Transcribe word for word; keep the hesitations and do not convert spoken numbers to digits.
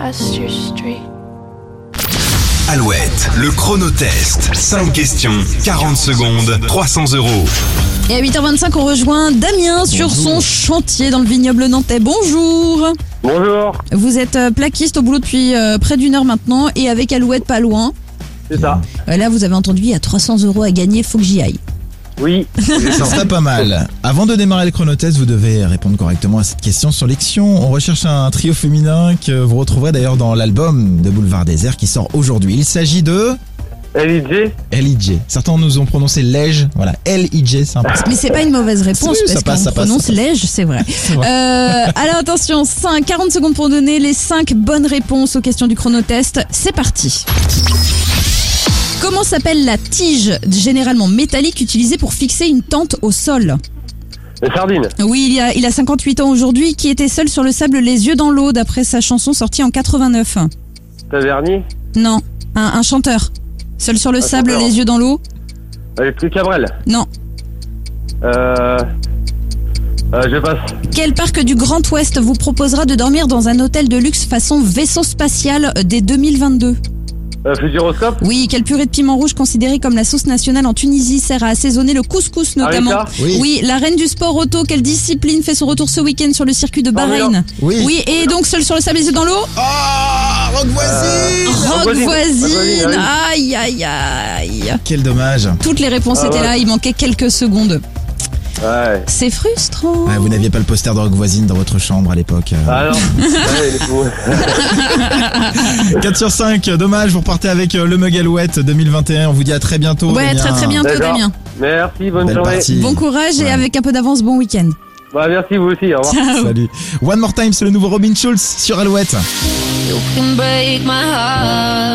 Pasture Street. Alouette, le chronotest. cinq questions, quarante secondes, trois cents euros. Et à huit heures vingt-cinq, on rejoint Damien sur son chantier dans le vignoble nantais. Bonjour. Bonjour, Vous êtes euh, plaquiste au boulot depuis euh, près d'une heure maintenant et avec Alouette pas loin. c'est ça. Euh, Là, vous avez entendu, il y a trois cents euros à gagner, faut que j'y aille. Oui, Ça serait pas mal. Avant de démarrer le chronotest, vous devez répondre correctement à cette question sur Lexion. On recherche un trio féminin que vous retrouverez d'ailleurs dans l'album de Boulevard Désert qui sort aujourd'hui. Il s'agit de L I J. L I J. Certains nous ont prononcé Lège. Voilà, L I J, c'est un peu ça. Mais c'est pas une mauvaise réponse Si, ça parce passe, qu'on ça passe, prononce ça passe. lège, c'est vrai. vrai. Euh, alors attention, cinq, quarante secondes pour donner les cinq bonnes réponses aux questions du chronotest. C'est parti. Comment s'appelle la tige généralement métallique utilisée pour fixer une tente au sol? Les sardines. Oui, il, y a, il a cinquante-huit ans aujourd'hui, qui était seul sur le sable les yeux dans l'eau d'après sa chanson sortie en quatre-vingt-neuf. Tavernier. Non, un, un chanteur. Seul sur le Un sable chanteur. les yeux dans l'eau? Electric Cabrel. Non. Euh... euh... Je passe. Quel parc du Grand Ouest vous proposera de dormir dans un hôtel de luxe façon vaisseau spatial dès deux mille vingt-deux? Euh, Futuroscope. Oui, quelle purée de piment rouge considérée comme la sauce nationale en Tunisie sert à assaisonner le couscous notamment? Harissa. Oui. Oui, la reine du sport auto, quelle discipline fait son retour ce week-end sur le circuit de Bahreïn? Oui. Oui, et donc seul sur le sable les yeux dans l'eau? Ah, Rock voisine. Rock voisine. voisine. Voisine, Aïe, aïe, aïe. Quel dommage. Toutes les réponses Ah étaient ouais. là, il manquait quelques secondes. Ouais. C'est frustrant. Ouais, vous n'aviez pas le poster de Rock voisine dans votre chambre à l'époque. euh. Ah non. Ouais, il est fou. quatre sur cinq, dommage, vous repartez avec euh, le mug Alouette deux mille vingt et un. On vous dit à très bientôt. Ouais, Damien. très très bientôt D'accord. Damien. Merci, bonne Belle journée. partie. Bon courage et Ouais. avec un peu d'avance, bon week-end. Bah, merci vous aussi, au revoir. Ciao. Salut. One More Time, c'est le nouveau Robin Schulz sur Alouette. You can break my heart.